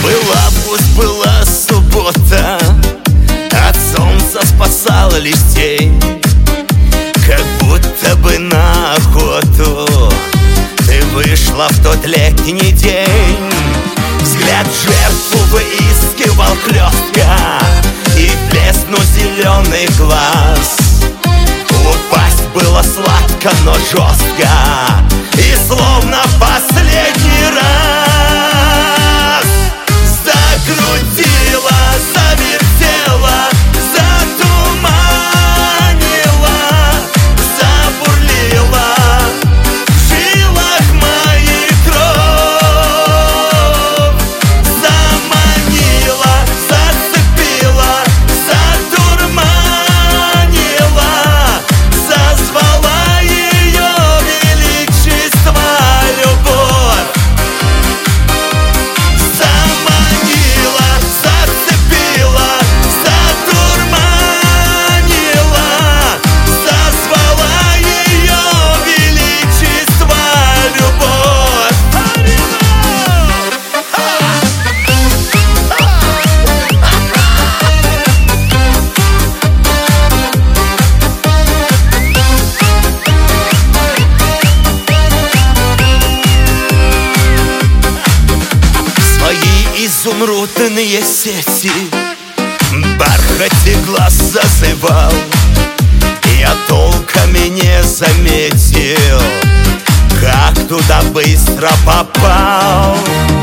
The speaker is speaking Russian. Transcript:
Была, пусть была суббота, от солнца спасала лишь тень. Как будто бы на охоту ты вышла в тот летний день. Взгляд жертву выискивал хлестко, и блеснул зеленый глаз. Упасть было сладко, но жестко, и словно последний раз. Закрутила, завертела, затуманила, забурлила в жилах моих кровь. Заманила, зацепила, затурманила, зазвала ее величество любовь. Заманила, зацепила, затурманила, зазвала ее величество любовь. Свои изумрудные сети в бархате глаз зазывал. Я толком и не заметил, как туда быстро попал.